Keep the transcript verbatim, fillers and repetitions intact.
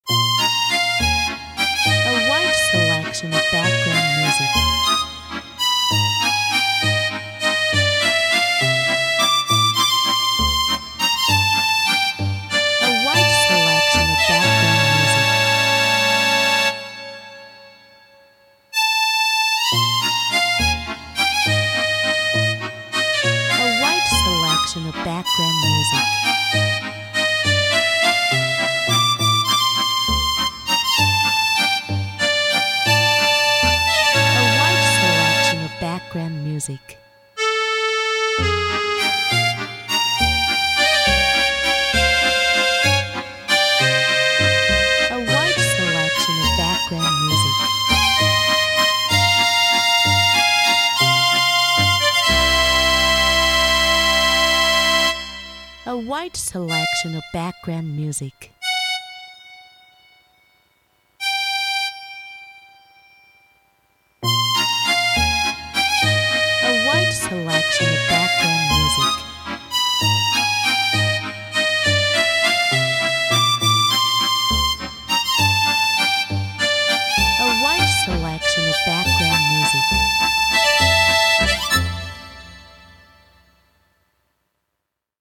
A wide selection of background music. A wide selection of background music. A wide selection of background music. Background music. A wide selection of background music. A wide selection of background music. Selection of background music. A wide selection of background music.